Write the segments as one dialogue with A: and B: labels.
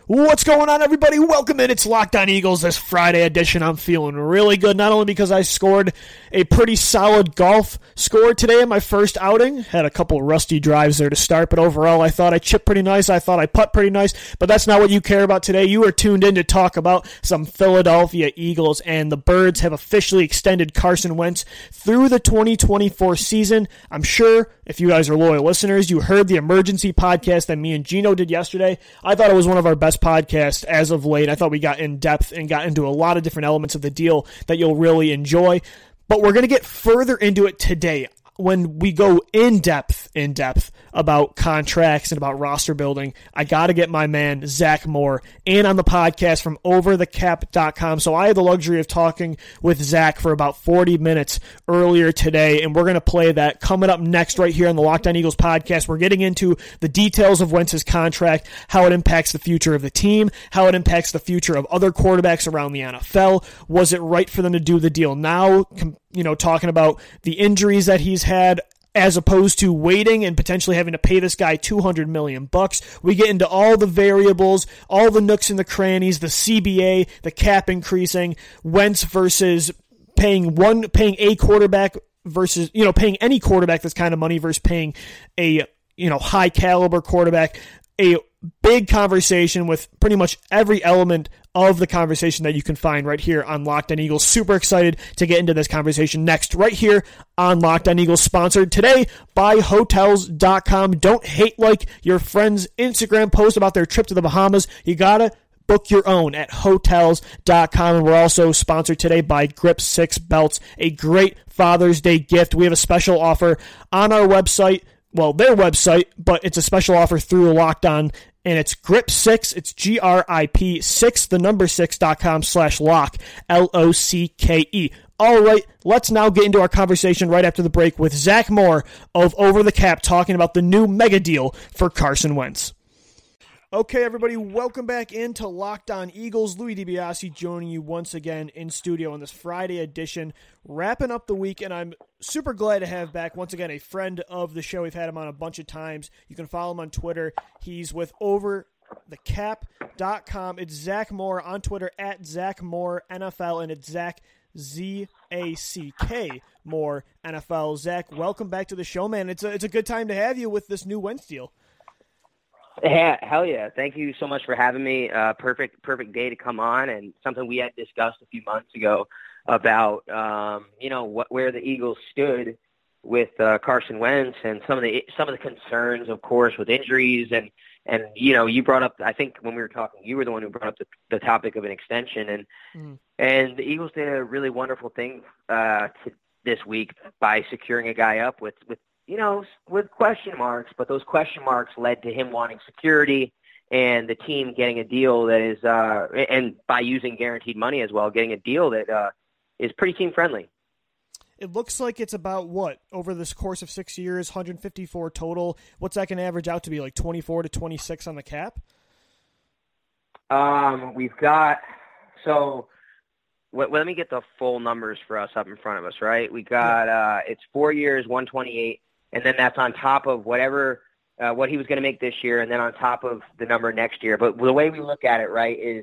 A: What's going on, everybody? Welcome in. It's Locked On Eagles, this Friday edition. I'm feeling really good, not only because I scored a pretty solid golf score today in my first outing. Had a couple rusty drives there to start, but overall I thought I chipped pretty nice. I thought I putt pretty nice, but that's not what you care about today. You are tuned in to talk about some Philadelphia Eagles, and the Birds have officially extended Carson Wentz through the 2024 season. I'm sure if you guys are loyal listeners, you heard the emergency podcast that me and Gino did yesterday. I thought it was one of our best podcast as of late. I thought we got in depth and got into a lot of different elements of the deal that you'll really enjoy. But we're going to get further into it today when we go in depth about contracts and about roster building. I got to get my man Zach Moore in on the podcast from overthecap.com. So I had the luxury of talking with Zach for about 40 minutes earlier today, and we're going to play that coming up next right here on the Locked On Eagles podcast. We're getting into the details of Wentz's contract, how it impacts the future of the team, how it impacts the future of other quarterbacks around the NFL. Was it right for them to do the deal now? Talking about the injuries that he's had, as opposed to waiting and potentially having to pay this guy $200 million. We get into all the variables, all the nooks and the crannies, the CBA, the cap increasing, Wentz versus paying a quarterback versus, paying any quarterback this kind of money versus paying a, high caliber quarterback. A big conversation with pretty much every element of the conversation that you can find right here on Locked On Eagles. Super excited to get into this conversation next right here on Locked On Eagles, sponsored today by Hotels.com. Don't hate like your friend's Instagram post about their trip to the Bahamas. You gotta book your own at Hotels.com. And we're also sponsored today by Grip 6 Belts, a great Father's Day gift. We have a special offer on our website. Well, their website, but it's a special offer through Locked On, and it's Grip 6. It's GRIP 6, the number 6.com/lock, LOCKE. All right, let's now get into our conversation right after the break with Zach Moore of Over the Cap talking about the new mega deal for Carson Wentz. Okay, everybody, welcome back into Locked On Eagles. Louis DiBiase joining you once again in studio on this Friday edition, wrapping up the week, and I'm super glad to have back, once again, a friend of the show. We've had him on a bunch of times. You can follow him on Twitter. He's with overthecap.com. It's Zach Moore on Twitter, at Zach Moore NFL, and it's Zach, Z-A-C-K, Moore NFL. Zach, welcome back to the show, man. It's a good time to have you with this new Wentz deal.
B: Yeah, hell yeah. Thank you so much for having me. Perfect day to come on, and something we had discussed a few months ago about, where the Eagles stood with Carson Wentz and some of the concerns, of course, with injuries. And you brought up, I think when we were talking, you were the one who brought up the topic of an extension. And the Eagles did a really wonderful thing this week by securing a guy up with question marks, but those question marks led to him wanting security and the team getting a deal that is, and by using guaranteed money as well, getting a deal that is pretty team friendly.
A: It looks like it's about over this course of 6 years, 154 total. What's that going to average out to be, like 24 to 26 on the cap?
B: We've got, let me get the full numbers for us up in front of us, right? We got, it's 4 years, 128. And then that's on top of whatever what he was going to make this year, and then on top of the number next year. But the way we look at it, right, is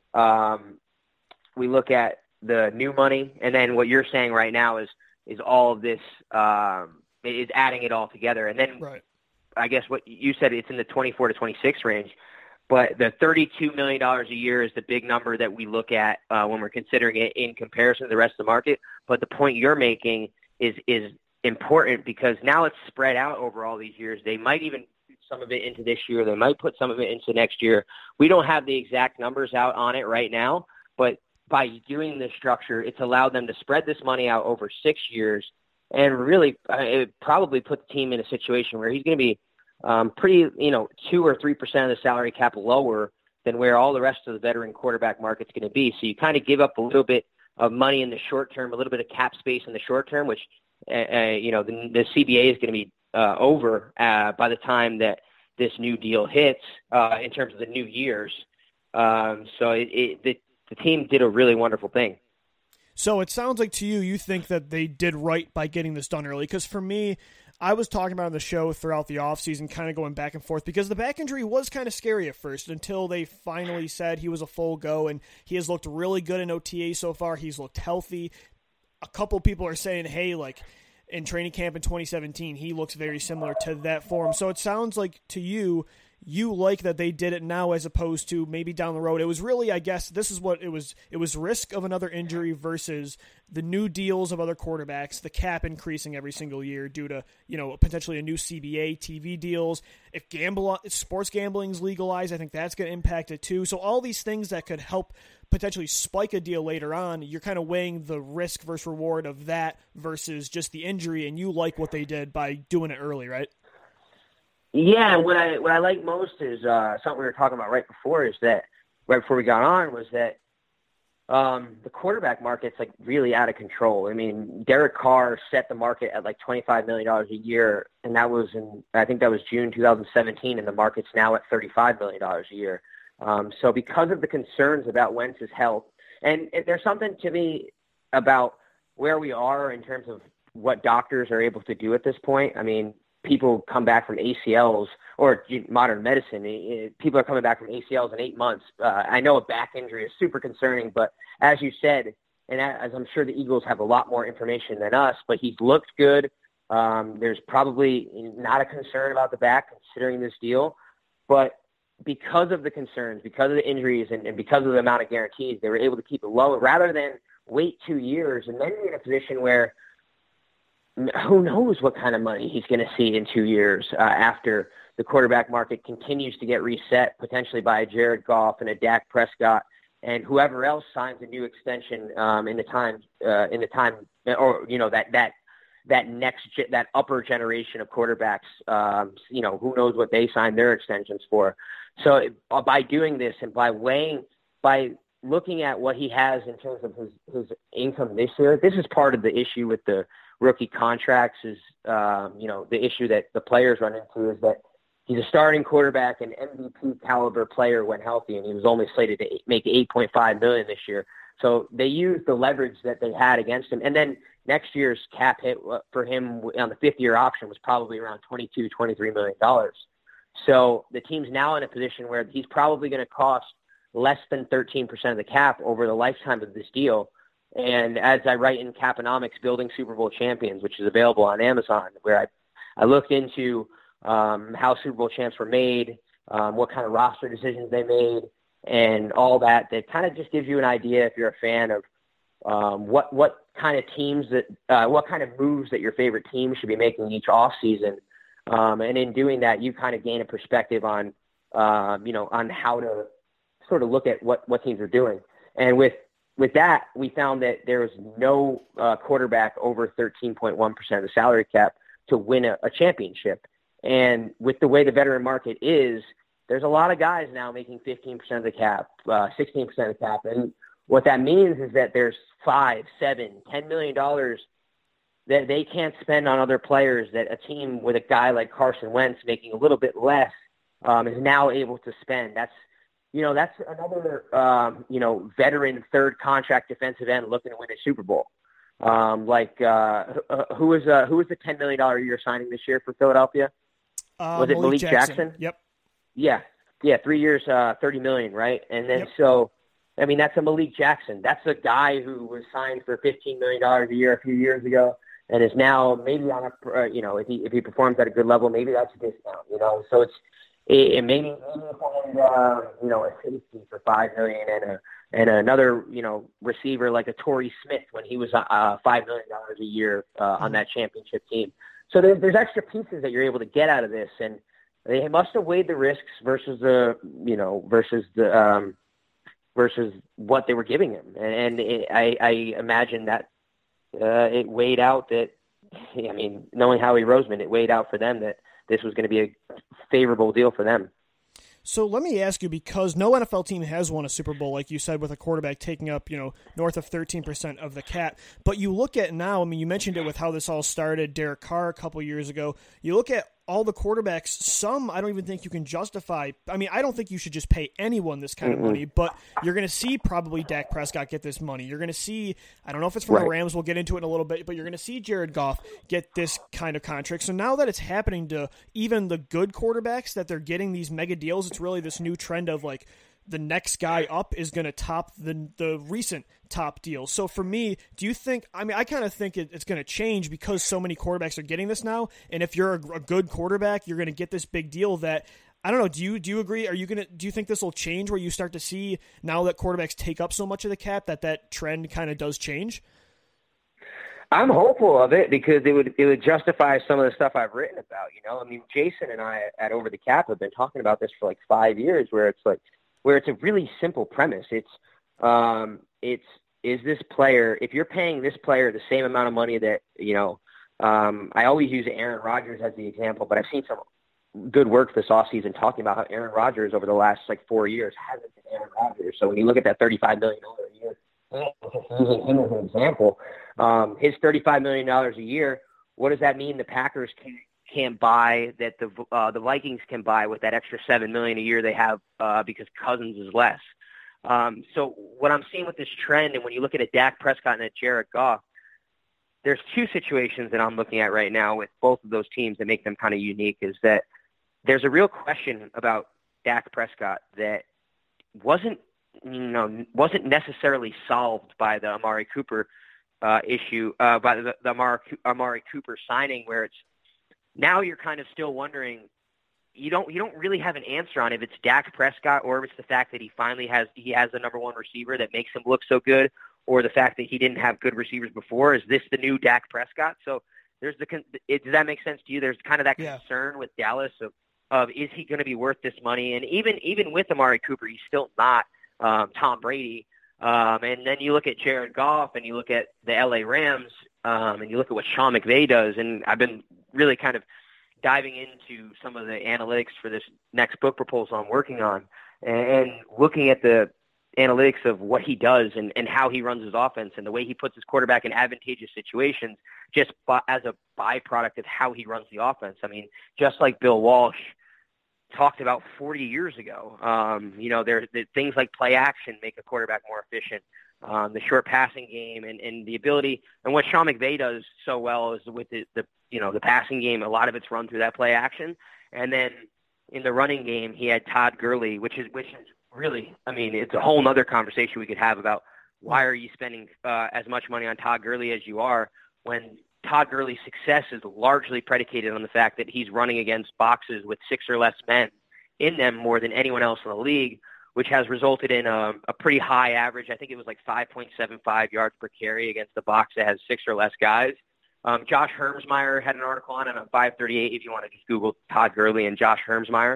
B: we look at the new money, and then what you're saying right now is all of this is adding it all together. And then I guess what you said, it's in the 24 to 26 range. But the $32 million a year is the big number that we look at when we're considering it in comparison to the rest of the market. But the point you're making is important because now it's spread out over all these years. They might even put some of it into this year. They might put some of it into next year. We don't have the exact numbers out on it right now, but by doing this structure, it's allowed them to spread this money out over 6 years and really it probably put the team in a situation where he's going to be pretty, 2 or 3% of the salary cap lower than where all the rest of the veteran quarterback market's going to be. So you kind of give up a little bit of money in the short term, a little bit of cap space in the short term, which the CBA is going to be over by the time that this new deal hits in terms of the new years. So the team did a really wonderful thing.
A: So it sounds like to you think that they did right by getting this done early. Because for me, I was talking about on the show throughout the offseason, kind of going back and forth, because the back injury was kind of scary at first until they finally said he was a full go, and he has looked really good in OTA so far. He's looked healthy. A couple people are saying, hey, like in training camp in 2017, he looks very similar to that form. So it sounds like to you like that they did it now as opposed to maybe down the road. It was really, I guess, this is what it was. It was risk of another injury versus the new deals of other quarterbacks, the cap increasing every single year due to, potentially a new CBA, TV deals. If sports gambling is legalized, I think that's going to impact it too. So all these things that could help potentially spike a deal later on, you're kind of weighing the risk versus reward of that versus just the injury, and you like what they did by doing it early, right?
B: Yeah, what I like most is something we were talking about right before we got on was that the quarterback market's like really out of control. I mean, Derek Carr set the market at like $25 million a year, and I think that was June 2017, and the market's now at $35 million a year. So because of the concerns about Wentz's health, and there's something to me about where we are in terms of what doctors are able to do at this point. I mean, people come back from ACLs or modern medicine. People are coming back from ACLs in 8 months. I know a back injury is super concerning, but as you said, and as I'm sure the Eagles have a lot more information than us, but he's looked good. There's probably not a concern about the back considering this deal, but because of the concerns, because of the injuries, and because of the amount of guarantees, they were able to keep it low rather than wait 2 years and then be in a position where who knows what kind of money he's going to see in 2 years after the quarterback market continues to get reset, potentially by a Jared Goff and a Dak Prescott and whoever else signs a new extension in the time, or that upper generation of quarterbacks. Who knows what they signed their extensions for. So by doing this and by looking at what he has in terms of his income this year, this is part of the issue with the rookie contracts is, the issue that the players run into is that he's a starting quarterback, an MVP caliber player when healthy, and he was only slated to make $8.5 million this year. So they used the leverage that they had against him. And then next year's cap hit for him on the fifth-year option was probably around $23 million. So the team's now in a position where he's probably going to cost less than 13% of the cap over the lifetime of this deal. And as I write in Caponomics, Building Super Bowl Champions, which is available on Amazon, where I looked into how Super Bowl champs were made, what kind of roster decisions they made, and all that kind of just gives you an idea, if you're a fan, of what kind of teams what kind of moves that your favorite team should be making each off season. And in doing that, you kind of gain a perspective on how to sort of look at what teams are doing. And with that, we found that there was no quarterback over 13.1% of the salary cap to win a championship. And with the way the veteran market is, there's a lot of guys now making 15% of the cap, 16% of the cap. And what that means is that there's $5, $7, $10 million that they can't spend on other players that a team with a guy like Carson Wentz making a little bit less is now able to spend. That's another, veteran third contract defensive end looking to win a Super Bowl. Who was the $10 million a year signing this year for Philadelphia? Was it Malik Jackson?
A: Yep.
B: Yeah. 3 years, $30 million, right? And then that's a Malik Jackson. That's a guy who was signed for $15 million a year a few years ago and is now maybe on if he performs at a good level, maybe that's a discount, So it maybe find a safety for $5 million and another receiver like a Torrey Smith when he was $5 million a year on that championship team. So there's extra pieces that you're able to get out of this, and they must have weighed the risks versus what they were giving him, and I imagine that it weighed out that. I mean, knowing Howie Roseman, it weighed out for them that this was going to be a favorable deal for them.
A: So let me ask you, because no NFL team has won a Super Bowl, like you said, with a quarterback taking up, north of 13% of the cap. But you look at now, I mean, you mentioned it with how this all started, Derek Carr a couple years ago. You look at all the quarterbacks, some I don't even think you can justify. I mean, I don't think you should just pay anyone this kind of money, but you're going to see probably Dak Prescott get this money. You're going to see, I don't know if it's from the Rams, we'll get into it in a little bit, but you're going to see Jared Goff get this kind of contract. So now that it's happening to even the good quarterbacks, that they're getting these mega deals, it's really this new trend of like, the next guy up is going to top the recent top deal. So for me, do you think, I mean, I kind of think it's going to change because so many quarterbacks are getting this now. And if you're a good quarterback, you're going to get this big deal that, I don't know, do you agree? Do you think this will change where you start to see now that quarterbacks take up so much of the cap that trend kind of does change?
B: I'm hopeful of it because it would justify some of the stuff I've written about, I mean, Jason and I at Over the Cap have been talking about this for like 5 years where it's a really simple premise. Is this player, if you're paying this player the same amount of money that, I always use Aaron Rodgers as the example, but I've seen some good work this offseason talking about how Aaron Rodgers over the last 4 years hasn't been Aaron Rodgers. So when you look at that $35 million a year, using him as an example, his $35 million a year, what does that mean the Packers can't buy that the Vikings can buy with that extra $7 million a year they have because Cousins is less. So what I'm seeing with this trend, and when you look at a Dak Prescott and a Jared Goff, there's two situations that I'm looking at right now with both of those teams that make them kind of unique. Is that there's a real question about Dak Prescott that wasn't necessarily solved by the Amari Cooper issue, by the Amari Cooper signing, where it's now you're kind of still wondering, you don't really have an answer on if it's Dak Prescott or if it's the fact that he has the number one receiver that makes him look so good, or the fact that he didn't have good receivers before. Is this the new Dak Prescott? So does that make sense to you? There's kind of that concern with Dallas of is he going to be worth this money? And even with Amari Cooper, he's still not Tom Brady. And then you look at Jared Goff and you look at the LA Rams and you look at what Sean McVay does. And I've been really kind of diving into some of the analytics for this next book proposal I'm working on and looking at the analytics of what he does and how he runs his offense and the way he puts his quarterback in advantageous situations just as a byproduct of how he runs the offense. I mean, just like Bill Walsh talked about 40 years ago, there things like play action make a quarterback more efficient. The short passing game and the ability, and what Sean McVay does so well is with the passing game, a lot of it's run through that play action. And then in the running game, he had Todd Gurley, which is really, I mean, it's a whole nother conversation we could have about why are you spending as much money on Todd Gurley as you are when Todd Gurley's success is largely predicated on the fact that he's running against boxes with 6 or less men in them more than anyone else in the league, which has resulted in a pretty high average. I think it was like 5.75 yards per carry against the box that has 6 or less guys. Josh Hermsmeyer had an article on it on 538 if you want to just Google Todd Gurley and Josh Hermsmeyer.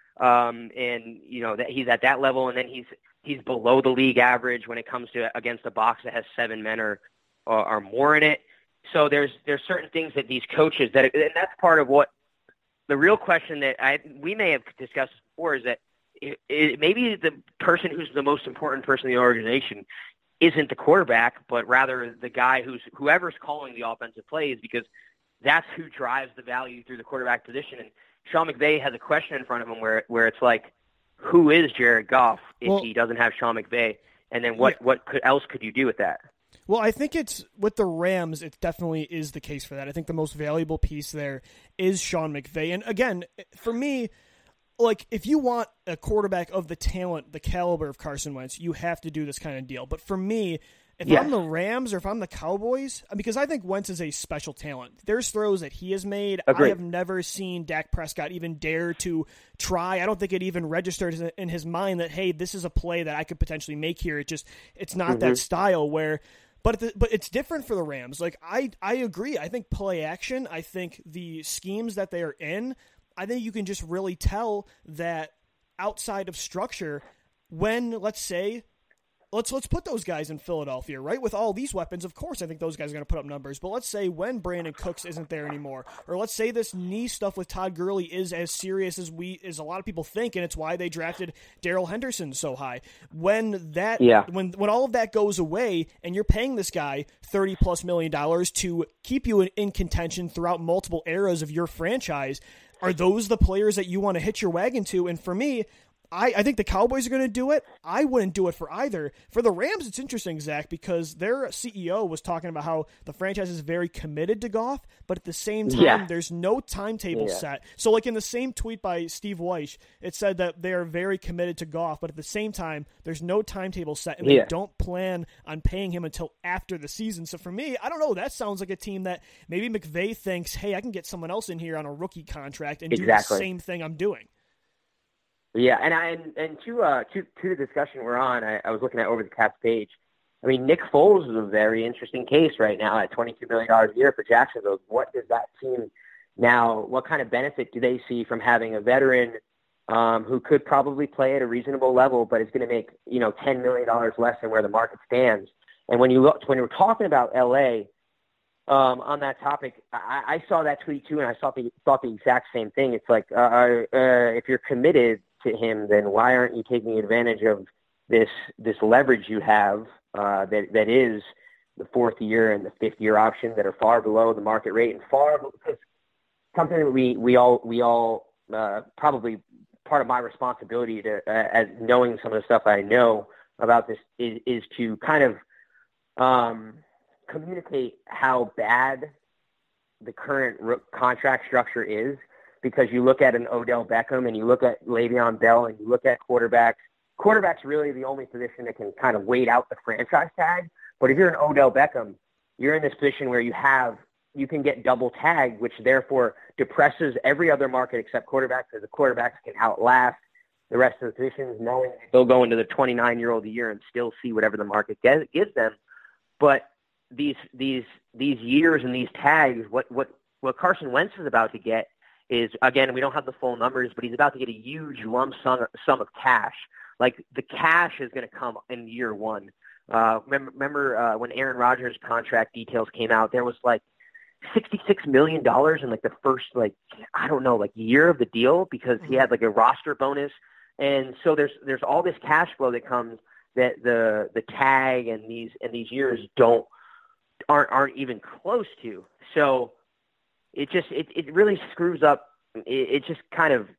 B: And, that he's at that level, and then he's below the league average when it comes to against a box that has 7 men or more in it. So there's certain things that these coaches and that's part of what the real question that we may have discussed before is that maybe the person who's the most important person in the organization isn't the quarterback, but rather the guy whoever's calling the offensive plays, because that's who drives the value through the quarterback position. And Sean McVay has a question in front of him where it's like, who is Jared Goff if he doesn't have Sean McVay? And then what else could you do with that?
A: Well, I think it's with the Rams, it definitely is the case for that. I think the most valuable piece there is Sean McVay. And again, for me, like if you want a quarterback of the talent, the caliber of Carson Wentz, you have to do this kind of deal. But for me, if I'm the Rams or if I'm the Cowboys, because I think Wentz is a special talent. There's throws that he has made. Agreed. I have never seen Dak Prescott even dare to try. I don't think it even registered in his mind that, hey, this is a play that I could potentially make here. It's not that style where. But it's different for the Rams. Like I agree. I think play action. I think the schemes that they are in. I think you can just really tell that outside of structure, when let's put those guys in Philadelphia, right? With all these weapons, of course, I think those guys are going to put up numbers. But let's say when Brandon Cooks isn't there anymore, or let's say this knee stuff with Todd Gurley is as serious as a lot of people think, and it's why they drafted Darrell Henderson so high. When all of that goes away, and you're paying this guy $30+ million to keep you in contention throughout multiple eras of your franchise, are those the players that you want to hitch your wagon to? And for me, I think the Cowboys are going to do it. I wouldn't do it for either. For the Rams, it's interesting, Zach, because their CEO was talking about how the franchise is very committed to Goff, but at the same time, there's no timetable set. So, like in the same tweet by Steve Weish, it said that they are very committed to Goff, but at the same time, there's no timetable set, and they don't plan on paying him until after the season. So for me, I don't know. That sounds like a team that maybe McVay thinks, hey, I can get someone else in here on a rookie contract and do the same thing I'm doing.
B: Yeah, and to the discussion we're on, I was looking at Over the Cap's page. I mean, Nick Foles is a very interesting case right now at $22 million a year for Jacksonville. What does that team now? What kind of benefit do they see from having a veteran who could probably play at a reasonable level, but is going to make $10 million less than where the market stands? And when we're talking about LA on that topic, I saw that tweet too, and I thought the exact same thing. It's like if you're committed to him, then why aren't you taking advantage of this leverage you have that is the fourth year and the fifth year option that are far below the market rate and because something that we all probably part of my responsibility to as knowing some of the stuff I know about this is to kind of communicate how bad the current contract structure is. Because you look at an Odell Beckham and you look at Le'Veon Bell and you look at quarterbacks. Quarterback's really the only position that can kind of wait out the franchise tag. But if you're an Odell Beckham, you're in this position where you can get double tagged, which therefore depresses every other market except quarterbacks, because the quarterbacks can outlast the rest of the positions, knowing they'll go into the 29-year-old a year and still see whatever the market gives them. But these years and these tags, what Carson Wentz is about to get is, again, we don't have the full numbers, but he's about to get a huge lump sum of cash. Like, the cash is going to come in year one. Remember when Aaron Rodgers' contract details came out, there was like $66 million in like the first, year of the deal because he had like a roster bonus. And so there's all this cash flow that comes that the tag and these years aren't even close to. So it really screws up. It just kind of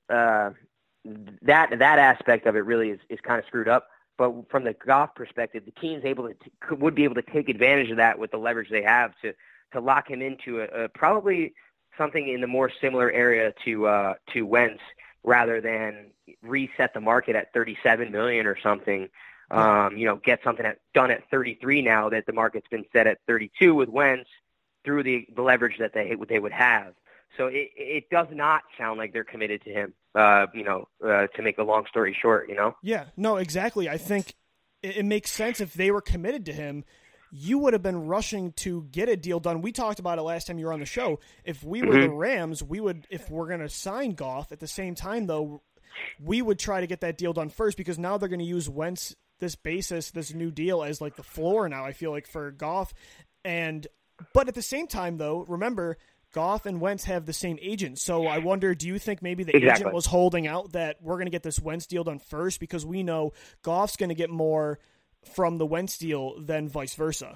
B: that aspect of it really is kind of screwed up. But from the Goff perspective, the team's would be able to take advantage of that with the leverage they have to lock him into a probably something in the more similar area to Wentz, rather than reset the market at $37 million or something. Get something done at 33 now that the market's been set at 32 with Wentz, through the leverage that they would have. So it does not sound like they're committed to him, to make a long story short,
A: Yeah, no, exactly. I think it makes sense. If they were committed to him, you would have been rushing to get a deal done. We talked about it last time you were on the show. If we were the Rams, if we're going to sign Goff, at the same time, though, we would try to get that deal done first, because now they're going to use Wentz, this new deal, as like the floor now, I feel like, for Goff. But at the same time, though, remember, Goff and Wentz have the same agent. So I wonder, do you think maybe the agent was holding out that we're going to get this Wentz deal done first, because we know Goff's going to get more from the Wentz deal than vice versa?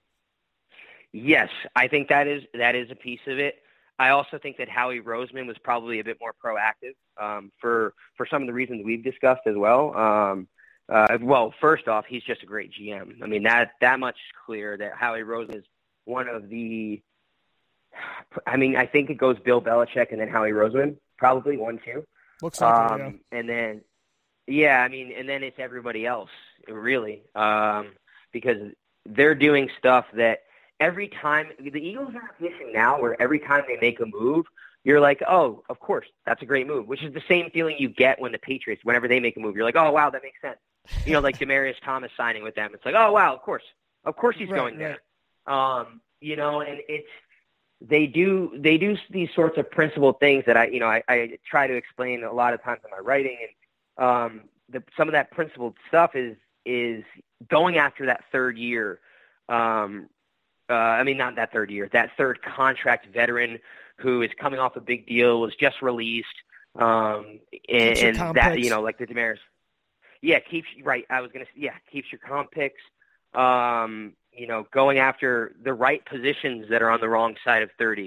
B: Yes, I think that is a piece of it. I also think that Howie Roseman was probably a bit more proactive for some of the reasons we've discussed as well. Well, first off, he's just a great GM. I mean, that much is clear that Howie Roseman is one of the – I think it goes Bill Belichick and then Howie Roseman, probably 1-2.
A: Looks like it, yeah.
B: And then – and then it's everybody else, really, because they're doing stuff that every time – the Eagles are in a position now where every time they make a move, you're like, oh, of course, that's a great move, which is the same feeling you get when the Patriots, whenever they make a move, you're like, oh, wow, that makes sense. Like Demaryius Thomas signing with them. It's like, oh, wow, of course he's going there. And they do these sorts of principled things that I try to explain a lot of times in my writing, and some of that principled stuff is going after that third year. Not that third year, that third contract veteran who is coming off a big deal, was just released, and that like the Demaryius. Yeah, keeps your comp picks. Going after the right positions that are on the wrong side of 30.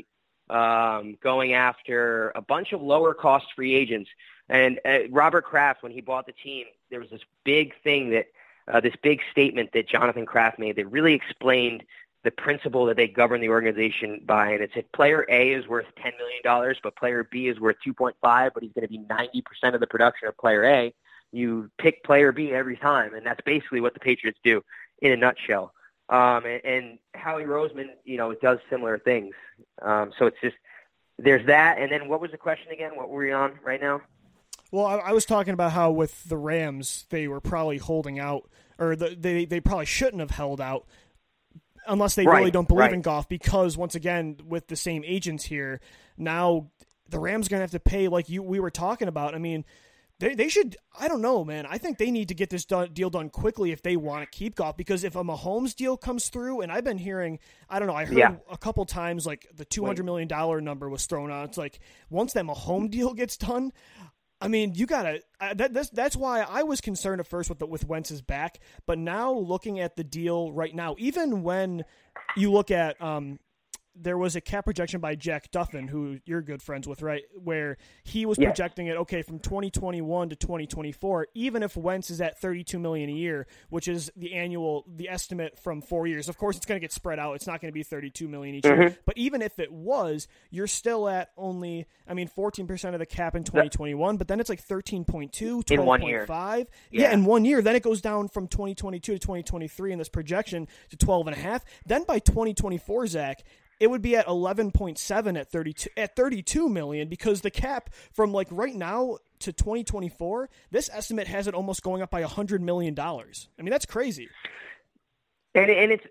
B: going after a bunch of lower-cost free agents. And Robert Kraft, when he bought the team, there was this big thing this big statement that Jonathan Kraft made that really explained the principle that they govern the organization by. And it said player A is worth $10 million, but player B is worth 2.5, but he's going to be 90% of the production of player A. You pick player B every time, and that's basically what the Patriots do in a nutshell. And Howie Roseman, does similar things. So it's just, there's that. And then what was the question again? What were we on right now?
A: Well, I was talking about how with the Rams, they were probably holding out, or they probably shouldn't have held out unless they really don't believe in Goff, because once again, with the same agents here, now the Rams are going to have to pay like we were talking about. I mean, they should, I don't know, man. I think they need to get this deal done quickly if they want to keep Goff, because if a Mahomes deal comes through, and I've been hearing, I don't know, I heard a couple times like the $200 million number was thrown out. It's like once that Mahomes deal gets done, I mean, you gotta. That's why I was concerned at first with Wentz's back, but now looking at the deal right now, even when you look at there was a cap projection by Jack Duffin, who you're good friends with, right? Where he was projecting it, okay, from 2021 to 2024, even if Wentz is at $32 million a year, which is the estimate from 4 years. Of course, it's going to get spread out. It's not going to be $32 million each year. But even if it was, you're still at only, 14% of the cap in 2021, but then it's like 13.2, 12.5. Yeah, in 1 year. Then it goes down from 2022 to 2023 in this projection to 12.5. Then by 2024, Zach, it would be at 11.7 at 32 million, because the cap from like right now to 2024, this estimate has it almost going up by $100 million. I mean, that's crazy.
B: And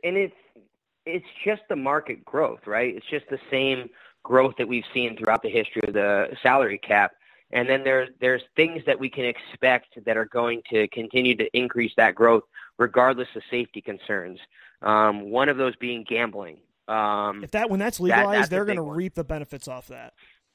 B: it's just the market growth, right? It's just the same growth that we've seen throughout the history of the salary cap. And then there's things that we can expect that are going to continue to increase that growth regardless of safety concerns. One of those being gambling.
A: When that's legalized, they're going to reap the benefits off that.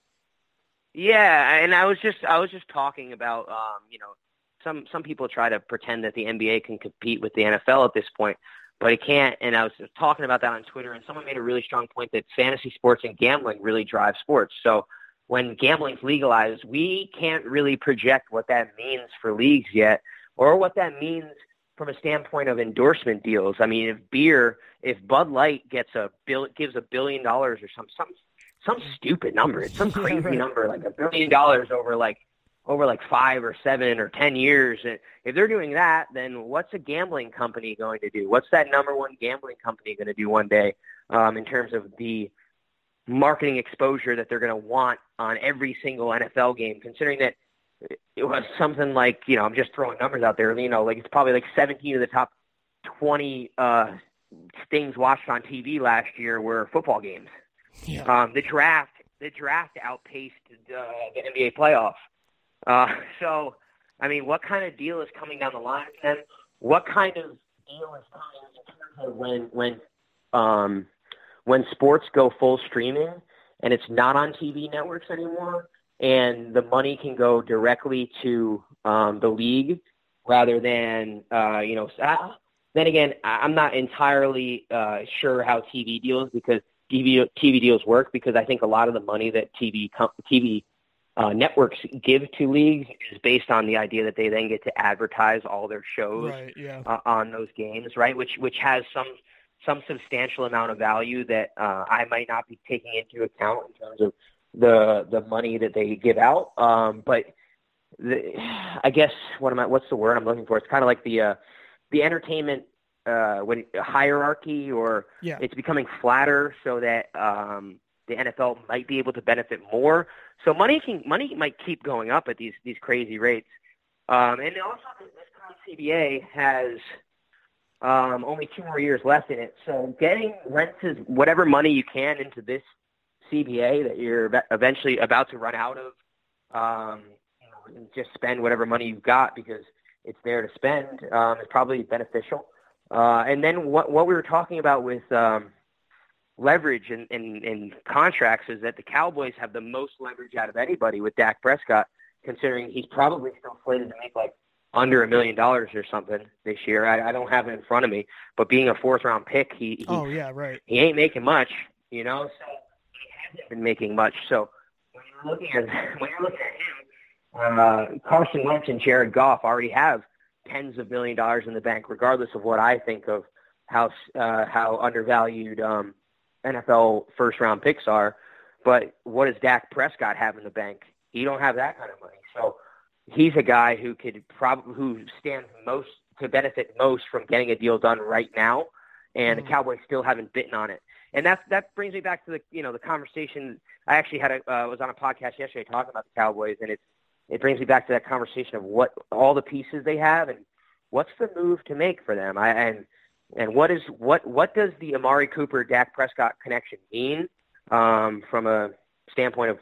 B: Yeah, and I was just talking about some people try to pretend that the NBA can compete with the NFL at this point, but it can't. And I was talking about that on Twitter, and someone made a really strong point that fantasy sports and gambling really drive sports. So when gambling's legalized, we can't really project what that means for leagues yet, or what that means from a standpoint of endorsement deals. I mean, if Bud Light gives $1 billion or some stupid number, it's some crazy number, like $1 billion over like 5 or 7 or 10 years. And if they're doing that, then what's a gambling company going to do? What's that number one gambling company going to do one day in terms of the marketing exposure that they're going to want on every single NFL game, considering that it was something like, I'm just throwing numbers out there, like it's probably like 17 of the top 20 things watched on TV last year were football games.
A: Yeah.
B: The draft outpaced the NBA playoffs. So, I mean, what kind of deal is coming down the line? And what kind of deal is coming in terms of when sports go full streaming and it's not on TV networks anymore, and the money can go directly to the league rather than, then again, I'm not entirely sure how TV deals TV deals work, because I think a lot of the money that TV networks give to leagues is based on the idea that they then get to advertise all their shows on those games, right? Which has some substantial amount of value that I might not be taking into account in terms of the money that they give out. But I guess what's the word I'm looking for? It's kind of like the entertainment hierarchy, or it's becoming flatter so that the NFL might be able to benefit more. So money might keep going up at these crazy rates. And also this current CBA has only 2 more years left in it. So getting Wentz's whatever money you can into this CBA that you're eventually about to run out of, and just spend whatever money you've got because it's there to spend, is probably beneficial. And then what we were talking about with leverage and contracts is that the Cowboys have the most leverage out of anybody with Dak Prescott, considering he's probably still slated to make like under $1 million or something this year. I don't have it in front of me, but being a 4th round pick, he ain't making much, So he hasn't been making much. So when you're looking at him, Carson Wentz and Jared Goff already have tens of $1 million in the bank, regardless of what I think of how undervalued NFL first-round picks are. But what does Dak Prescott have in the bank? He don't have that kind of money. So he's a guy who stands most to benefit most from getting a deal done right now, and the Cowboys still haven't bitten on it. And that brings me back to the conversation. I actually was on a podcast yesterday talking about the Cowboys, and it brings me back to that conversation of what all the pieces they have and what's the move to make for them. And what does the Amari Cooper Dak Prescott connection mean from a standpoint of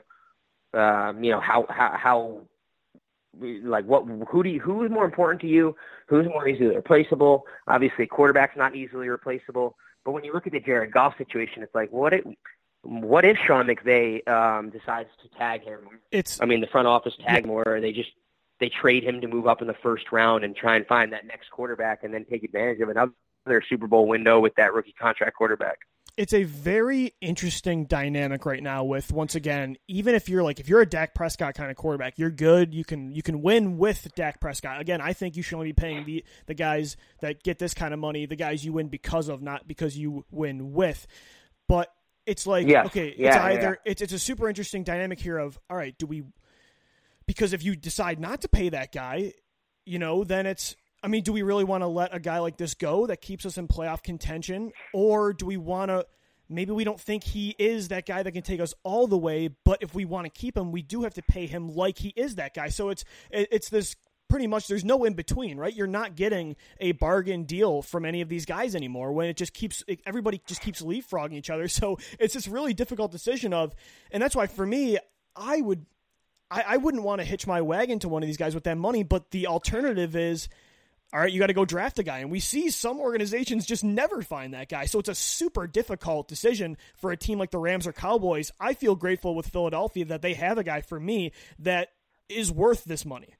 B: how like who is more important to you? Who's more easily replaceable? Obviously, quarterback's not easily replaceable. But when you look at the Jared Goff situation, it's like, what if Sean McVay decides to tag him? The front office tag more, or they trade him to move up in the first round and try and find that next quarterback and then take advantage of another Super Bowl window with that rookie contract quarterback.
A: It's a very interesting dynamic right now with, once again, even if you're a Dak Prescott kind of quarterback, you're good. You can win with Dak Prescott. Again, I think you should only be paying the guys that get this kind of money, the guys you win because of, not because you win with. But it's like, it's a super interesting dynamic here of, all right, because if you decide not to pay that guy, then it's, do we really want to let a guy like this go that keeps us in playoff contention? Or do we want to, maybe we don't think he is that guy that can take us all the way, but if we want to keep him, we do have to pay him like he is that guy. So it's this pretty much, there's no in between, right? You're not getting a bargain deal from any of these guys anymore when everybody just keeps leapfrogging each other. So it's this really difficult decision and that's why for me, I wouldn't want to hitch my wagon to one of these guys with that money, but the alternative is, all right, you got to go draft a guy. And we see some organizations just never find that guy. So it's a super difficult decision for a team like the Rams or Cowboys. I feel grateful with Philadelphia that they have a guy for me that is worth this money.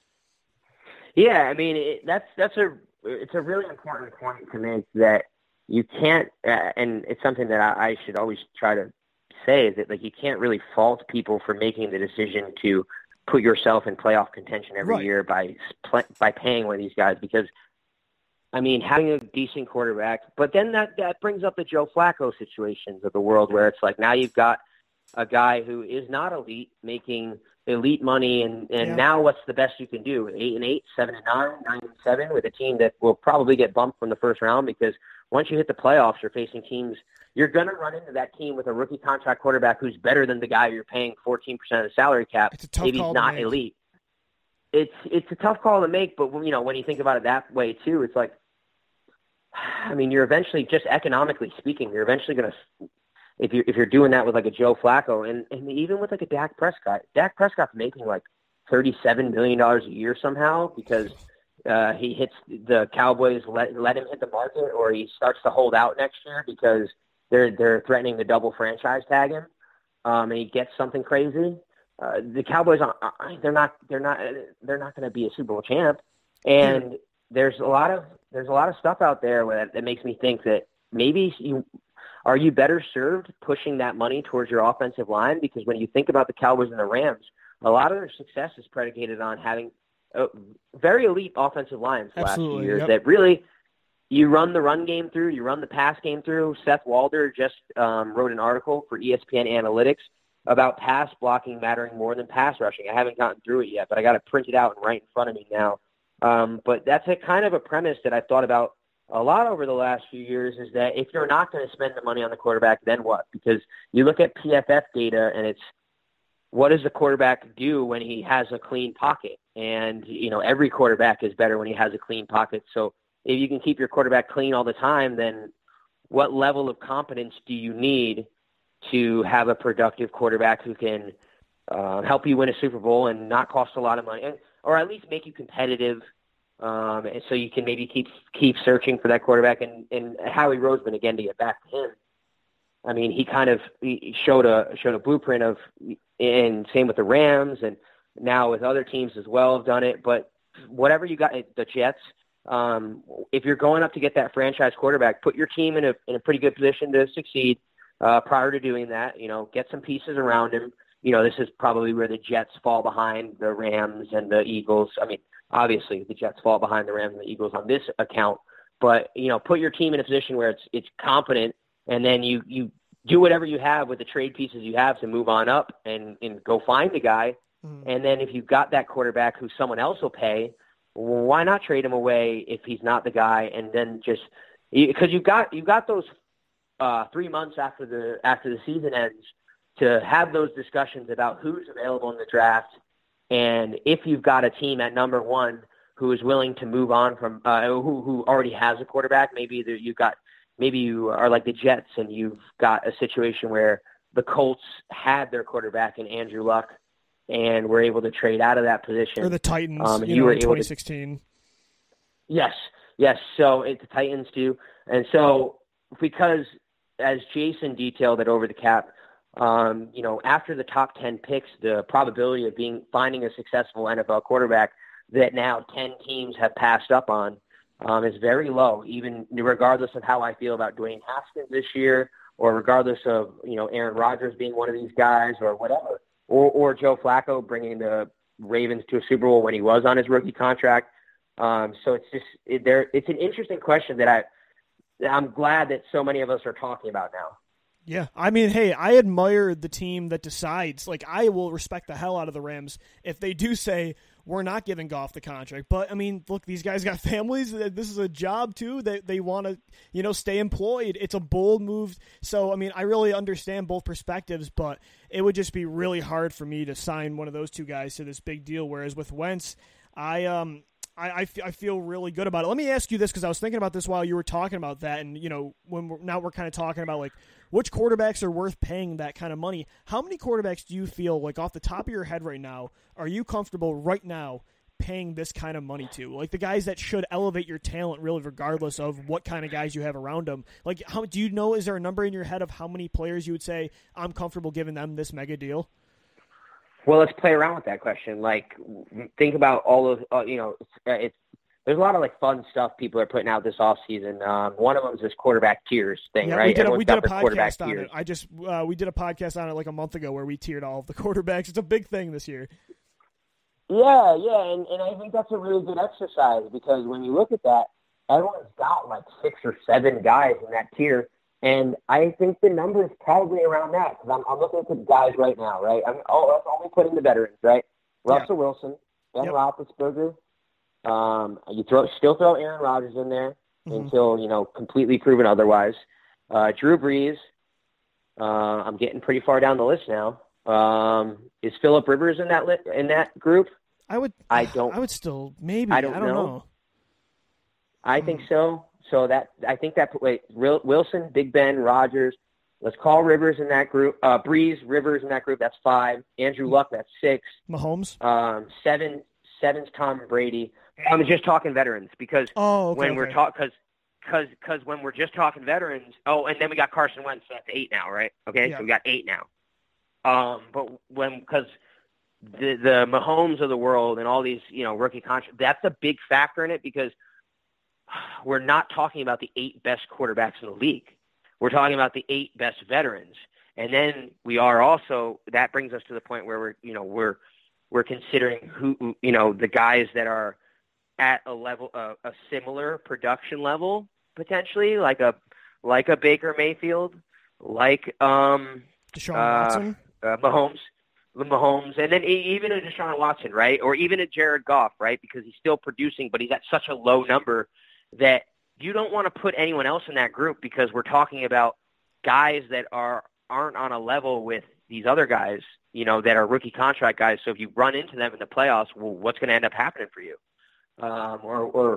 B: Yeah, it's a really important point to make, that you can't, and it's something that I should always try to say, is that you can't really fault people for making the decision to put yourself in playoff contention every year by paying one of these guys, because having a decent quarterback, but then that brings up the Joe Flacco situations of the world, where it's like, now you've got a guy who is not elite making elite money, and now what's the best you can do? 8-8, 7-9, 9-7 with a team that will probably get bumped from the first round, because once you hit the playoffs, you're facing teams. You're going to run into that team with a rookie contract quarterback who's better than the guy you're paying 14% of the salary cap.
A: It's a tough
B: Maybe
A: call
B: he's not elite. It's a tough call to make, but when you think about it that way too, it's like, you're eventually, just economically speaking, you're eventually going to, if you're doing that with like a Joe Flacco, and even with like a Dak Prescott. Dak Prescott's making like $37 million a year somehow, because he hits the Cowboys, let him hit the market, or he starts to hold out next year because they're threatening to double franchise tag him, and he gets something crazy. The Cowboys, they're not going to be a Super Bowl champ, and there's a lot of stuff out there that makes me think that maybe are you better served pushing that money towards your offensive line? Because when you think about the Cowboys and the Rams, a lot of their success is predicated on having very elite offensive lines the last few years that really. You run the run game through, you run the pass game through. Seth Walder just wrote an article for ESPN Analytics about pass blocking mattering more than pass rushing. I haven't gotten through it yet, but I got it printed out and right in front of me now. But that's a kind of a premise that I've thought about a lot over the last few years, is that if you're not going to spend the money on the quarterback, then what? Because you look at PFF data, and it's, what does the quarterback do when he has a clean pocket? And, every quarterback is better when he has a clean pocket. So if you can keep your quarterback clean all the time, then what level of competence do you need to have a productive quarterback who can help you win a Super Bowl and not cost a lot of money, or at least make you competitive, and so you can maybe keep searching for that quarterback? And Howie Roseman, again, to get back to him, he showed a blueprint of, and same with the Rams, and now with other teams as well have done it. But whatever you got, the Jets. If you're going up to get that franchise quarterback, put your team in a pretty good position to succeed. prior to doing that. Get some pieces around him. This is probably where the Jets fall behind the Rams and the Eagles. I mean, obviously the Jets fall behind the Rams and the Eagles on this account, but put your team in a position where it's competent, and then you do whatever you have with the trade pieces you have to move on up and go find the guy. Mm-hmm. And then if you've got that quarterback who someone else will pay, why not trade him away if he's not the guy? And then because you've got those 3 months after the season ends to have those discussions about who's available in the draft. And if you've got a team at number one who is willing to move on from who already has a quarterback, maybe you are like the Jets and you've got a situation where the Colts had their quarterback in Andrew Luck and were able to trade out of that position.
A: Or the Titans, you were in 2016.
B: Yes. So the Titans do. And so because, as Jason detailed it over the cap, after the top 10 picks, the probability of finding a successful NFL quarterback that now 10 teams have passed up on is very low, even regardless of how I feel about Dwayne Haskins this year, or regardless of, Aaron Rodgers being one of these guys or whatever, or Joe Flacco bringing the Ravens to a Super Bowl when he was on his rookie contract. So it's an interesting question that I'm glad that so many of us are talking about now.
A: Yeah, I mean, hey, I admire the team that decides. Like, I will respect the hell out of the Rams if they do say, we're not giving Goff the contract. But, I mean, look, these guys got families. This is a job, too. They want to, stay employed. It's a bold move. So, I mean, I really understand both perspectives, but it would just be really hard for me to sign one of those two guys to this big deal. Whereas with Wentz, I feel really good about it. Let me ask you this, because I was thinking about this while you were talking about that, and now we're kind of talking about like which quarterbacks are worth paying that kind of money. How many quarterbacks do you feel like off the top of your head right now are you comfortable right now paying this kind of money to? Like the guys that should elevate your talent, really, regardless of what kind of guys you have around them. Like, how do you know? Is there a number in your head of how many players you would say I'm comfortable giving them this mega deal?
B: Well, let's play around with that question. Like, think about all of, there's a lot of like fun stuff people are putting out this offseason. One of them is this quarterback tiers thing, right?
A: We did a podcast on it. We did a podcast on it like a month ago where we tiered all of the quarterbacks. It's a big thing this year.
B: Yeah, and I think that's a really good exercise because when you look at that, everyone's got like 6 or 7 guys in that tier. And I think the number is probably around that because I'm looking at the guys right now, right? Let's only put in the veterans, right? Russell Wilson, Ben Roethlisberger. You still throw Aaron Rodgers in there until completely proven otherwise. Drew Brees. I'm getting pretty far down the list now. Is Phillip Rivers in that group? I would
A: still maybe.
B: I don't know. I think so. So Wilson, Big Ben, Rodgers. Let's call Rivers in that group. Breeze, Rivers in that group. That's 5. Andrew Luck. That's 6.
A: Mahomes.
B: 7's Tom Brady. I'm just talking veterans because we're talking because when we're just talking veterans. Oh, and then we got Carson Wentz. So that's 8 now, right? Okay, so we got 8 now. But because the Mahomes of the world and all these rookie contracts, that's a big factor in it because we're not talking about the 8 best quarterbacks in the league. We're talking about the 8 best veterans. And then we are also, that brings us to the point where we're considering who, the guys that are at a level, a similar production level, potentially like a Baker Mayfield, like,
A: Deshaun Watson,
B: Mahomes, and then even a Deshaun Watson, right? Or even a Jared Goff, right? Because he's still producing, but he's at such a low number that you don't want to put anyone else in that group because we're talking about guys that aren't on a level with these other guys, that are rookie contract guys. So if you run into them in the playoffs, well, what's going to end up happening for you? Or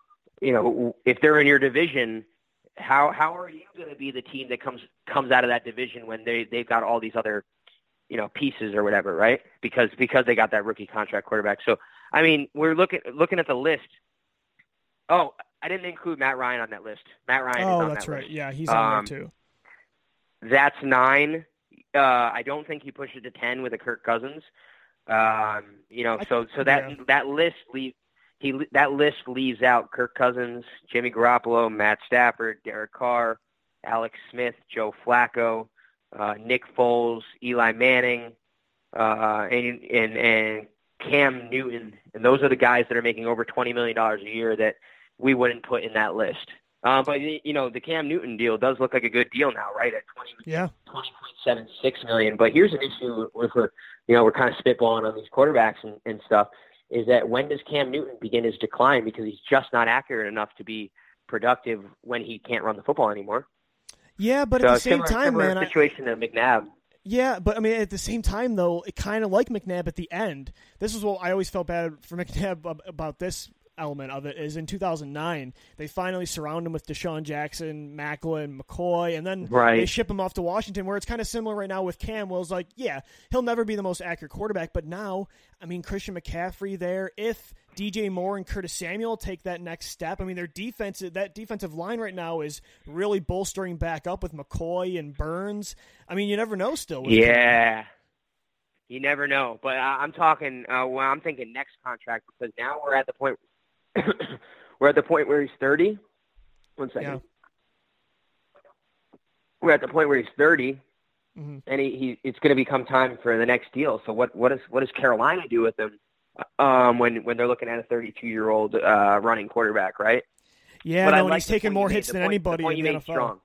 B: if they're in your division, how are you going to be the team that comes out of that division when they've got all these other pieces or whatever, right? Because they got that rookie contract quarterback. So I mean, we're looking at the list. Oh, I didn't include Matt Ryan on that list. Matt Ryan is on that list. Oh, that's right.
A: Yeah, he's on there too.
B: That's 9. I don't think he pushed it to 10 with a Kirk Cousins. That list leaves out Kirk Cousins, Jimmy Garoppolo, Matt Stafford, Derek Carr, Alex Smith, Joe Flacco, Nick Foles, Eli Manning, and Cam Newton, and those are the guys that are making over $20 million a year that we wouldn't put in that list. But you know, the Cam Newton deal does look like a good deal now, right? At $20.76 million. But here's an issue with we're kind of spitballing on these quarterbacks and stuff. Is that when does Cam Newton begin his decline because he's just not accurate enough to be productive when he can't run the football anymore?
A: Yeah, but at the same time,
B: similar situation to McNabb.
A: Yeah, but I mean, at the same time, though, it kind of like McNabb at the end. This is what I always felt bad for McNabb about this element of it is in 2009, they finally surround him with Deshaun Jackson, Macklin, McCoy, and then they ship him off to Washington, where it's kind of similar right now with Cam. Well, it's like, yeah, he'll never be the most accurate quarterback, but now, I mean, Christian McCaffrey there, if DJ Moore and Curtis Samuel take that next step, I mean, that defensive line right now is really bolstering back up with McCoy and Burns. I mean, you never know still.
B: Yeah. You never know, but I'm talking. I'm thinking next contract because now we're at the point. We're at the point where he's 30. 1 second. Yeah. We're at the point where he's 30, and it's going to become time for the next deal. So what does Carolina do with him when they're looking at a 32-year-old running quarterback, right?
A: Yeah, but he's taking more hits than anybody in the NFL.
B: Strong.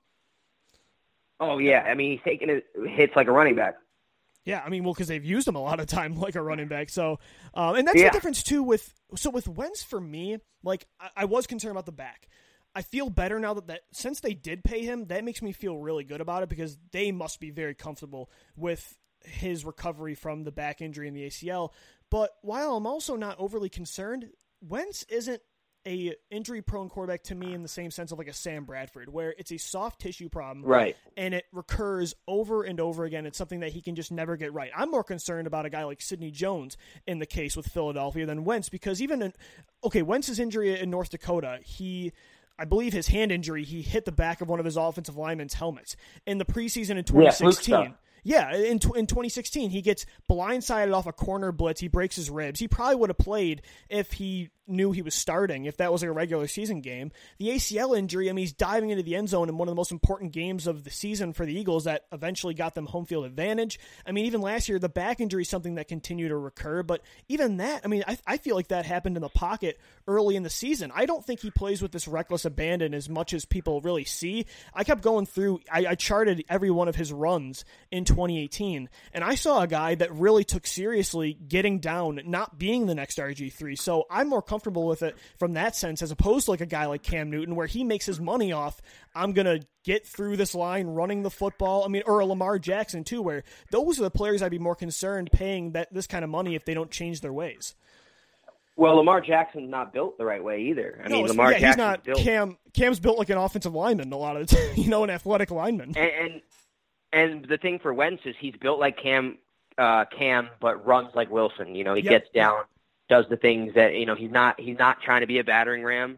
B: Oh yeah, I mean he's taking hits like a running back.
A: Yeah, I mean, well, because they've used him a lot of time like a running back. So, and that's the difference too with Wentz for me. Like I was concerned about the back. I feel better now that since they did pay him, that makes me feel really good about it because they must be very comfortable with his recovery from the back injury in the ACL. But while I'm also not overly concerned, Wentz isn't a injury-prone quarterback to me in the same sense of like a Sam Bradford, where it's a soft tissue problem,
B: right? And
A: it recurs over and over again. It's something that he can just never get right. I'm more concerned about a guy like Sidney Jones in the case with Philadelphia than Wentz, because Wentz's injury in North Dakota, I believe his hand injury, he hit the back of one of his offensive linemen's helmets in the preseason in 2016. Yeah, in 2016, he gets blindsided off a corner blitz. He breaks his ribs. He probably would have played if he knew he was starting, if that was like a regular season game. The ACL injury, I mean, he's diving into the end zone in one of the most important games of the season for the Eagles that eventually got them home field advantage. I mean, even last year, the back injury is something that continued to recur, but even that, I mean, I feel like that happened in the pocket early in the season. I don't think he plays with this reckless abandon as much as people really see. I kept going through, I charted every one of his runs in 2018, and I saw a guy that really took seriously getting down, not being the next RG3. So I'm more comfortable with it from that sense, as opposed to like a guy like Cam Newton, where he makes his money off, I'm going to get through this line running the football. I mean, or a Lamar Jackson too, where those are the players I'd be more concerned paying this kind of money if they don't change their ways.
B: Well, Lamar Jackson's not built the right way either. Lamar Jackson's
A: he's not built. Cam's built like an offensive lineman a lot of the time, an athletic lineman.
B: And the thing for Wentz is he's built like Cam, but runs like Wilson. He gets down, does the things that he's not trying to be a battering ram.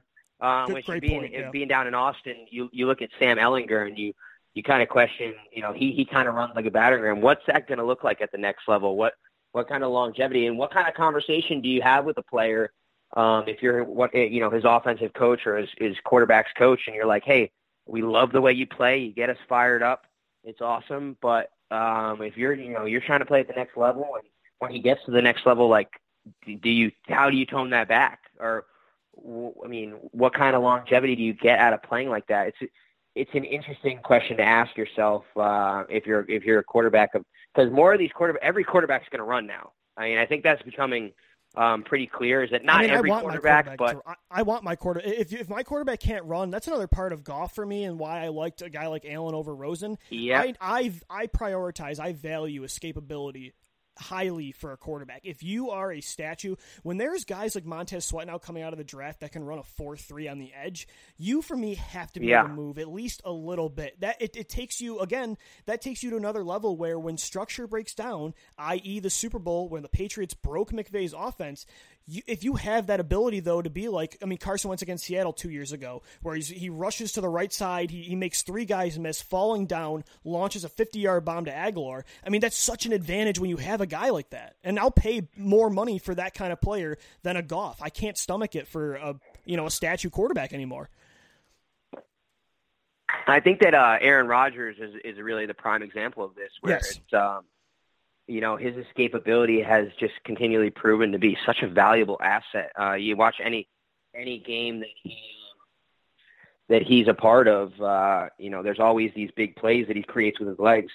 B: Being down in Austin, you look at Sam Ehlinger and you kind of question. He kind of runs like a battering ram. What's that going to look like at the next level? What kind of longevity and what kind of conversation do you have with a player if you're his offensive coach or his quarterback's coach, and you're like, hey, we love the way you play. You get us fired up. It's awesome, but if you're trying to play at the next level, and when he gets to the next level, like, how do you tone that back? Or, I mean, what kind of longevity do you get out of playing like that? It's an interesting question to ask yourself if you're a quarterback because more of these every quarterback's going to run now. I mean, I think that's becoming pretty clear. Is that not every quarterback, but
A: I want my quarterback. If my quarterback can't run, that's another part of Goff for me, and why I liked a guy like Allen over Rosen.
B: Yeah,
A: I prioritize, I value escapability highly for a quarterback. If you are a statue, when there's guys like Montez Sweat now coming out of the draft that can run a 4.3 on the edge, you for me have to be able to move at least a little bit. That it takes you to another level where when structure breaks down, i.e. the Super Bowl when the Patriots broke McVay's offense, if you have that ability, though, to be like, I mean, Carson Wentz against Seattle 2 years ago, where he rushes to the right side, he makes three guys miss, falling down, launches a 50-yard bomb to Aguilar. I mean, that's such an advantage when you have a guy like that. And I'll pay more money for that kind of player than a Goff. I can't stomach it for a statue quarterback anymore.
B: I think that Aaron Rodgers is really the prime example of this, where
A: yes.
B: it's his escapability has just continually proven to be such a valuable asset. You watch any game that he's a part of, there's always these big plays that he creates with his legs.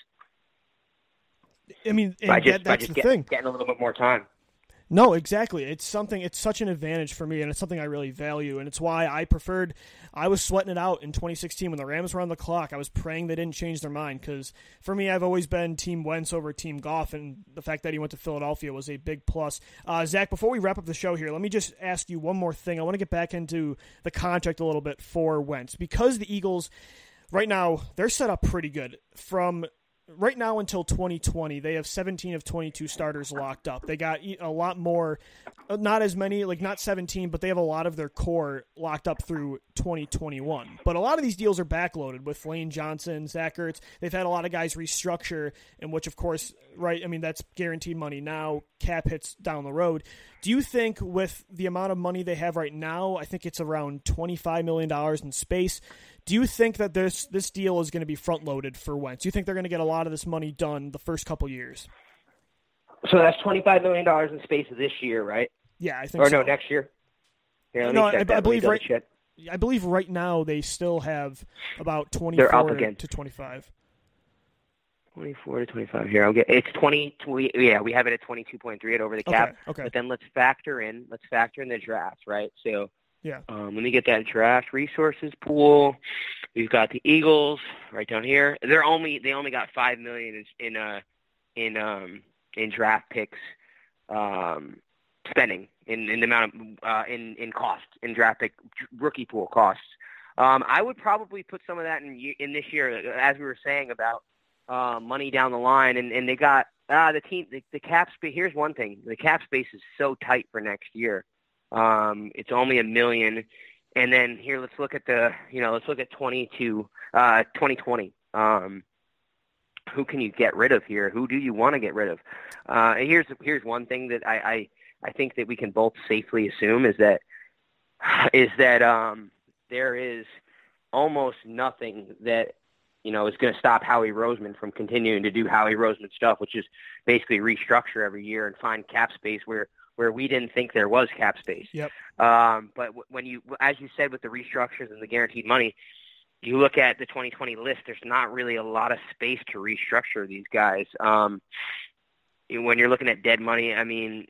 A: I mean,
B: that's the thing. Getting a little bit more time.
A: No, exactly. It's such an advantage for me, and it's something I really value, and it's why I was sweating it out in 2016 when the Rams were on the clock. I was praying they didn't change their mind, because for me, I've always been Team Wentz over Team Goff, and the fact that he went to Philadelphia was a big plus. Zach, before we wrap up the show here, let me just ask you one more thing. I want to get back into the contract a little bit for Wentz, because the Eagles, right now, they're set up pretty good. From right now until 2020, they have 17 of 22 starters locked up. They got a lot more, not as many, like not 17, but they have a lot of their core locked up through 2021. But a lot of these deals are backloaded with Lane Johnson, Zach Ertz. They've had a lot of guys restructure, in which, of course, right, I mean, that's guaranteed money now, cap hits down the road. Do you think with the amount of money they have right now, I think it's around $25 million in space, do you think that this deal is going to be front-loaded for Wentz? Do you think they're going to get a lot of this money done the first couple years?
B: So that's $25 million in space this year, right?
A: Yeah, I think so.
B: Or no, next year? Here,
A: no, I believe right now they still have about 24 to 25.
B: 24 to 25 here. It's 20. We have it at 22.3 at over the cap.
A: Okay.
B: But then let's factor in the draft, right? So
A: yeah.
B: Let me get that draft resources pool. We've got the Eagles right down here. They only got $5 million in draft picks spending in the amount of in cost in draft pick rookie pool costs. I would probably put some of that in this year, as we were saying about money down the line, and they got the cap space. Here's one thing: the cap space is so tight for next year. It's only $1 million, and then here let's look at 2020. Who can you get rid of here? Who do you want to get rid of? And here's one thing that I think that we can both safely assume is that there is almost nothing that is going to stop Howie Roseman from continuing to do Howie Roseman stuff, which is basically restructure every year and find cap space where we didn't think there was cap space.
A: Yep.
B: But when you, as you said, with the restructures and the guaranteed money, you look at the 2020 list, there's not really a lot of space to restructure these guys. When you're looking at dead money, I mean,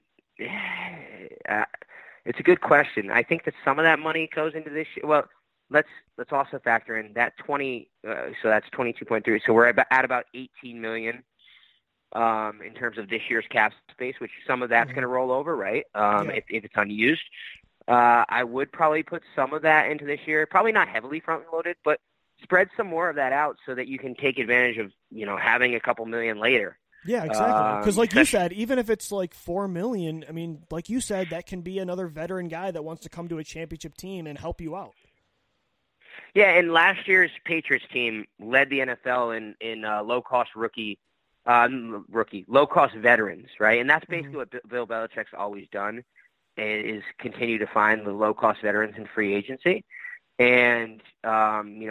B: it's a good question. I think that some of that money goes into this year. Well, let's also factor in that 20, so that's 22.3. So we're at about 18 million. In terms of this year's cap space, which some of that's going to roll over, right? If it's unused. I would probably put some of that into this year, probably not heavily front-loaded, but spread some more of that out so that you can take advantage of, having a couple million later.
A: Yeah, exactly. Because like you said, even if it's like $4 million, I mean, like you said, that can be another veteran guy that wants to come to a championship team and help you out.
B: Yeah, and last year's Patriots team led the NFL in low-cost low-cost veterans, right? And that's basically what Bill Belichick's always done, is continue to find the low-cost veterans in free agency. And I'm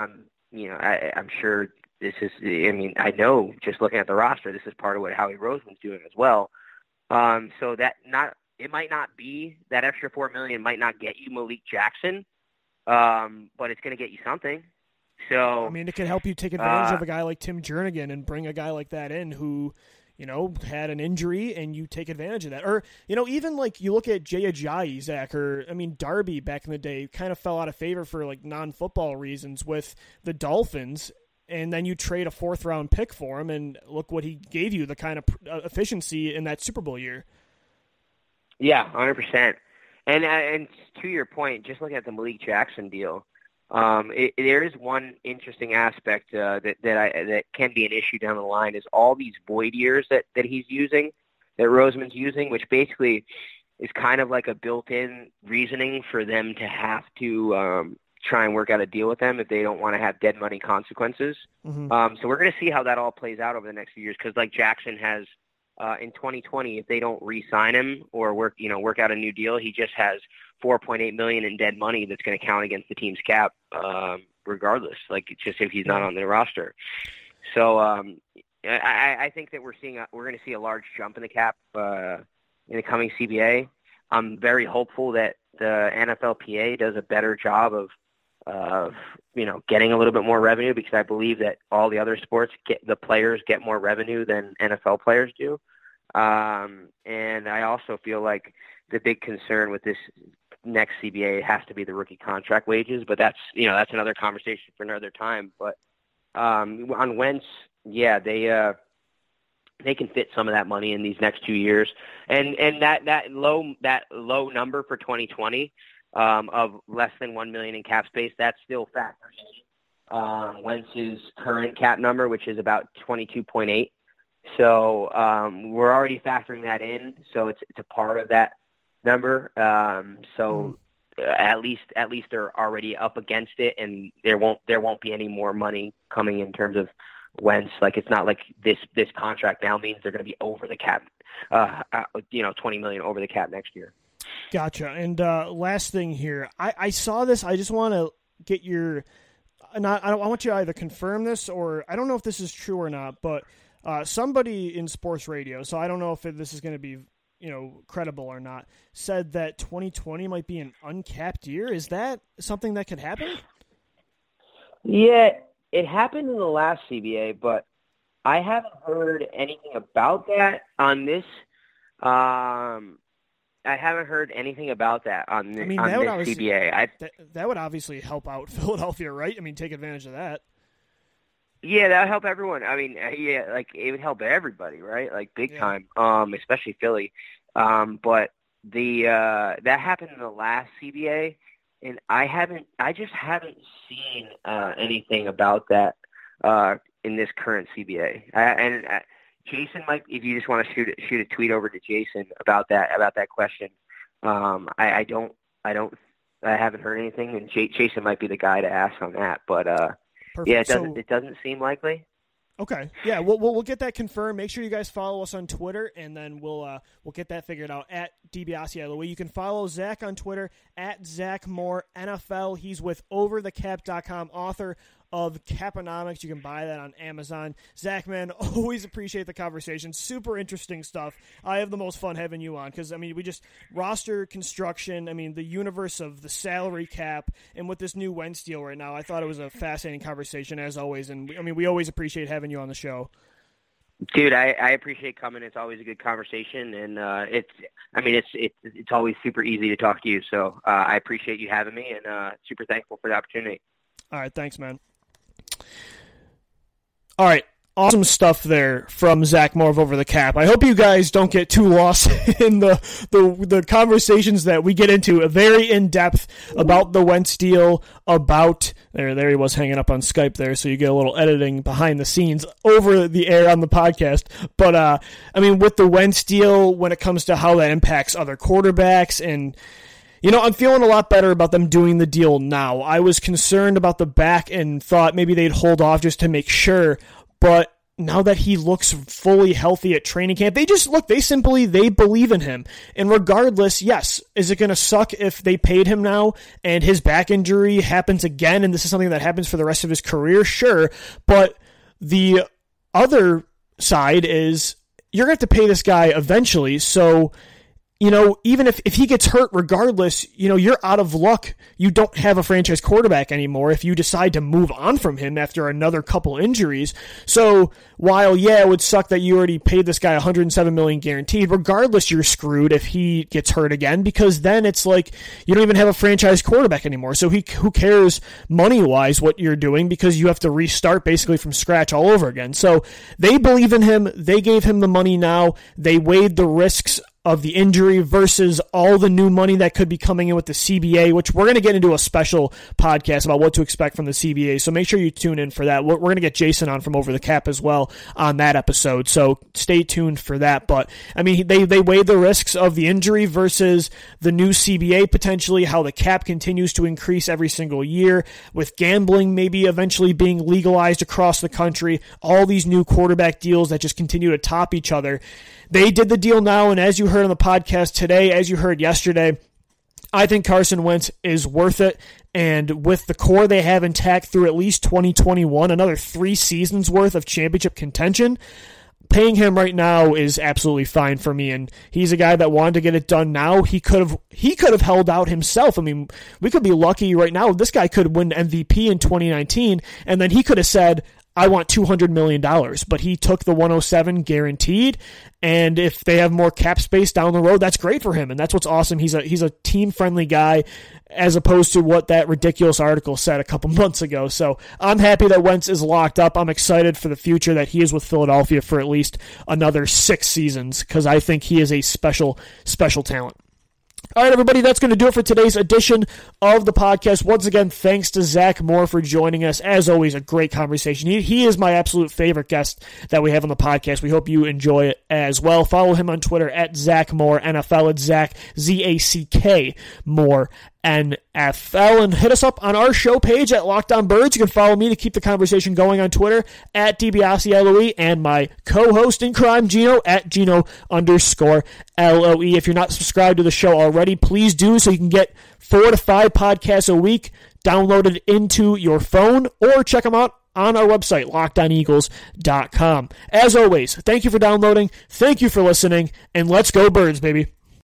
B: sure this is. I mean, I know just looking at the roster, this is part of what Howie Roseman's doing as well. So that it might not be that extra $4 million might not get you Malik Jackson, but it's going to get you something. So
A: I mean, it can help you take advantage of a guy like Tim Jernigan and bring a guy like that in who, had an injury, and you take advantage of that. Or, even like you look at Jay Ajayi, Zach, or Darby back in the day kind of fell out of favor for like non-football reasons with the Dolphins, and then you trade a 4th-round pick for him, and look what he gave you, the kind of efficiency in that Super Bowl year.
B: Yeah, 100%. And to your point, just looking at the Malik Jackson deal, there is one interesting aspect that can be an issue down the line is all these void years that he's using, that Roseman's using, which basically is kind of like a built-in reasoning for them to have to try and work out a deal with them if they don't want to have dead money consequences.
A: Mm-hmm.
B: So we're going to see how that all plays out over the next few years, because like Jackson has in 2020, if they don't re-sign him or work out a new deal, he just has $4.8 million in dead money that's going to count against the team's cap, regardless. Like it's just if he's not on the roster. So I think that we're going to see a large jump in the cap in the coming CBA. I'm very hopeful that the NFLPA does a better job of getting a little bit more revenue, because I believe that all the other sports the players get more revenue than NFL players do. And I also feel like the big concern with this next CBA has to be the rookie contract wages, but that's another conversation for another time. But on Wentz, yeah, they can fit some of that money in these next 2 years, and that low number for 2020 of less than $1 million in cap space, that's still factors in Wentz's current cap number, which is about 22.8. So we're already factoring that in, so it's a part of that number. At least they're already up against it, and there won't be any more money coming in terms of Wentz. Like it's not like this contract now means they're going to be over the cap, $20 million over the cap next year.
A: Gotcha. And last thing here, I saw this. I just want to get your. I want you to either confirm this, or I don't know if this is true or not, but somebody in sports radio, so I don't know if this is going to be credible or not, said that 2020 might be an uncapped year. Is that something that could happen?
B: Yeah, it happened in the last CBA, but I haven't heard anything about that on this. I haven't heard anything about that on this CBA.
A: That would obviously help out Philadelphia, right? I mean, take advantage of that.
B: Yeah, that would help everyone. I mean, yeah, like it would help everybody, right? Like big time, especially Philly. But that happened in the last CBA, and I just haven't seen anything about that in this current CBA. Jason might, if you just want to shoot a tweet over to Jason about that question. I haven't heard anything, and Jason might be the guy to ask on that, but. Perfect. Yeah, it doesn't seem likely.
A: Okay. Yeah, we'll get that confirmed. Make sure you guys follow us on Twitter, and then we'll get that figured out at DiBiase. You can follow Zach on Twitter at Zach Moore NFL. He's with OverTheCap.com, author of Caponomics. You can buy that on Amazon. Zach, man, always appreciate the conversation. Super interesting stuff. I have the most fun having you on because, I mean, we just roster construction, I mean, the universe of the salary cap, and with this new Wentz deal right now, I thought it was a fascinating conversation as always, and we always appreciate having you on the show.
B: Dude, I appreciate coming. It's always a good conversation, and it's always super easy to talk to you. So I appreciate you having me, and super thankful for the opportunity.
A: All right, thanks, man. All right, awesome stuff there from Zach Moore of Over the Cap. I hope you guys don't get too lost in the conversations that we get into, very in-depth about the Wentz deal, about there he was hanging up on Skype there, so you get a little editing behind the scenes over the air on the podcast. But, with the Wentz deal, when it comes to how that impacts other quarterbacks, and I'm feeling a lot better about them doing the deal now. I was concerned about the back and thought maybe they'd hold off just to make sure. But now that he looks fully healthy at training camp, they believe in him. And regardless, yes, is it going to suck if they paid him now and his back injury happens again and this is something that happens for the rest of his career? Sure. But the other side is you're going to have to pay this guy eventually. So, even if he gets hurt regardless, you're out of luck. You don't have a franchise quarterback anymore if you decide to move on from him after another couple injuries. So while, it would suck that you already paid this guy $107 million guaranteed, regardless, you're screwed if he gets hurt again, because then it's like you don't even have a franchise quarterback anymore. So who cares money-wise what you're doing, because you have to restart basically from scratch all over again. So they believe in him. They gave him the money now. They weighed the risks of the injury versus all the new money that could be coming in with the CBA, which we're going to get into a special podcast about what to expect from the CBA. So make sure you tune in for that. We're going to get Jason on from Over the Cap as well on that episode. So stay tuned for that. But they weighed the risks of the injury versus the new CBA potentially, how the cap continues to increase every single year with gambling maybe eventually being legalized across the country, all these new quarterback deals that just continue to top each other. They did the deal now, and as you heard on the podcast today, as you heard yesterday, I think Carson Wentz is worth it, and with the core they have intact through at least 2021, another 3 seasons worth of championship contention, paying him right now is absolutely fine for me, and he's a guy that wanted to get it done now. He could have held out himself. I mean, we could be lucky right now. This guy could win MVP in 2019, and then he could have said, I want $200 million, but he took the 107 guaranteed, and if they have more cap space down the road, that's great for him, and that's what's awesome. He's a team-friendly guy, as opposed to what that ridiculous article said a couple months ago. So I'm happy that Wentz is locked up. I'm excited for the future that he is with Philadelphia for at least another 6 seasons, because I think he is a special, special talent. All right, everybody, that's going to do it for today's edition of the podcast. Once again, thanks to Zach Moore for joining us. As always, a great conversation. He is my absolute favorite guest that we have on the podcast. We hope you enjoy it as well. Follow him on Twitter at Zach Moore NFL. It's Zach, Z-A-C-K, Moore, NFL, and hit us up on our show page at Locked On Birds. You can follow me to keep the conversation going on Twitter at DiBiase and my co-host in crime, Gino, at Gino_LOE. If you're not subscribed to the show already, please do so you can get 4 to 5 podcasts a week downloaded into your phone, or check them out on our website, LockedOnEagles.com. As always, thank you for downloading, thank you for listening, and let's go Birds, baby.